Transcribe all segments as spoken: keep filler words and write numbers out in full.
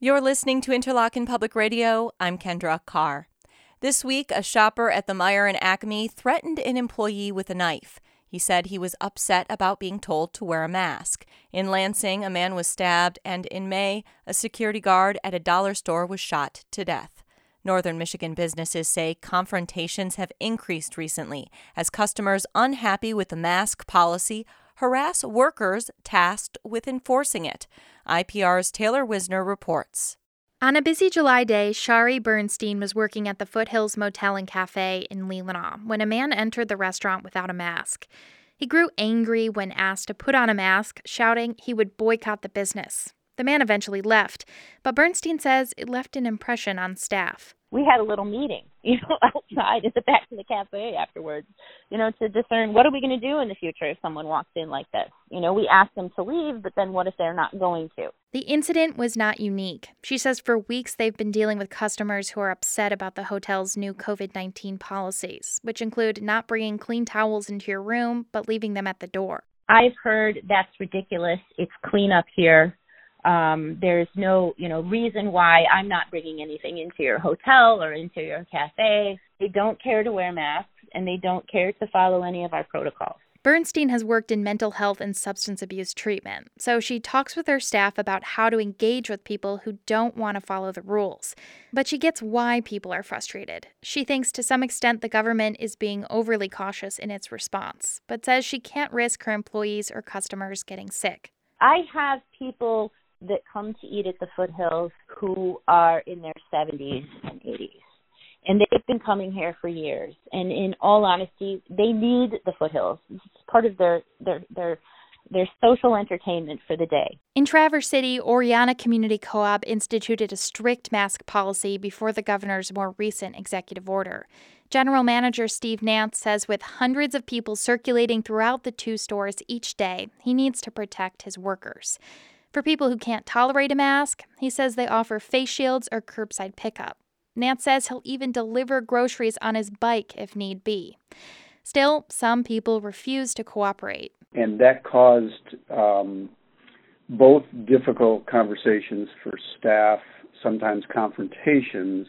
You're listening to Interlochen Public Radio. I'm Kendra Carr. This week, a shopper at the Meijer in Acme threatened an employee with a knife. He said he was upset about being told to wear a mask. In Lansing, a man was stabbed, and in May, a security guard at a dollar store was shot to death. Northern Michigan businesses say confrontations have increased recently as customers unhappy with the mask policy harass workers tasked with enforcing it. I P R's Taylor Wisner reports. On a busy July day, Shari Bernstein was working at the Foothills Motel and Cafe in Leelanau when a man entered the restaurant without a mask. He grew angry when asked to put on a mask, shouting he would boycott the business. The man eventually left, but Bernstein says it left an impression on staff. We had a little meeting, you know, outside at the back of the cafe afterwards, you know, to discern what are we going to do in the future if someone walks in like this. You know, we asked them to leave, but then what if they're not going to? The incident was not unique. She says for weeks they've been dealing with customers who are upset about the hotel's new covid nineteen policies, which include not bringing clean towels into your room, but leaving them at the door. I've heard that's ridiculous. It's clean up here. Um, there's no, you know, reason why I'm not bringing anything into your hotel or into your cafe. They don't care to wear masks, and they don't care to follow any of our protocols. Bernstein has worked in mental health and substance abuse treatment, so she talks with her staff about how to engage with people who don't want to follow the rules. But she gets why people are frustrated. She thinks to some extent the government is being overly cautious in its response, but says she can't risk her employees or customers getting sick. I have people that come to eat at the Foothills who are in their seventies and eighties. And they've been coming here for years. And in all honesty, they need the Foothills. It's part of their their their their social entertainment for the day. In Traverse City, Oriana Community Co-op instituted a strict mask policy before the governor's more recent executive order. General Manager Steve Nance says with hundreds of people circulating throughout the two stores each day, he needs to protect his workers. For people who can't tolerate a mask, he says they offer face shields or curbside pickup. Nance says he'll even deliver groceries on his bike if need be. Still, some people refuse to cooperate. And that caused um, both difficult conversations for staff, sometimes confrontations,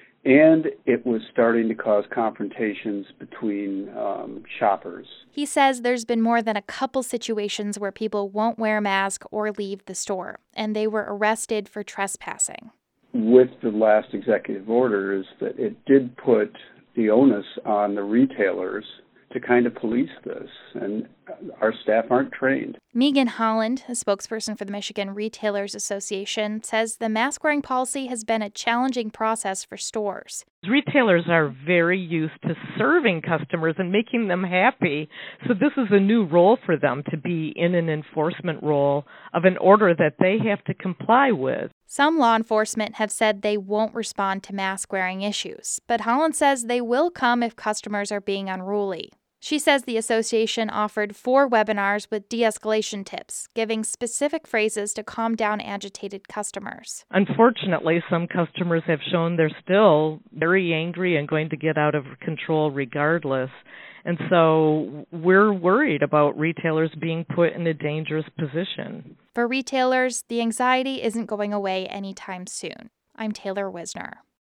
and it was starting to cause confrontations between um, shoppers. He says there's been more than a couple situations where people won't wear a mask or leave the store, and they were arrested for trespassing. With the last executive order is that it did put the onus on the retailers to kind of police this, and our staff aren't trained. Megan Holland, a spokesperson for the Michigan Retailers Association, says the mask-wearing policy has been a challenging process for stores. Retailers are very used to serving customers and making them happy, so this is a new role for them to be in an enforcement role of an order that they have to comply with. Some law enforcement have said they won't respond to mask-wearing issues, but Holland says they will come if customers are being unruly. She says the association offered four webinars with de-escalation tips, giving specific phrases to calm down agitated customers. Unfortunately, some customers have shown they're still very angry and going to get out of control regardless. And so we're worried about retailers being put in a dangerous position. For retailers, the anxiety isn't going away anytime soon. I'm Taylor Wisner.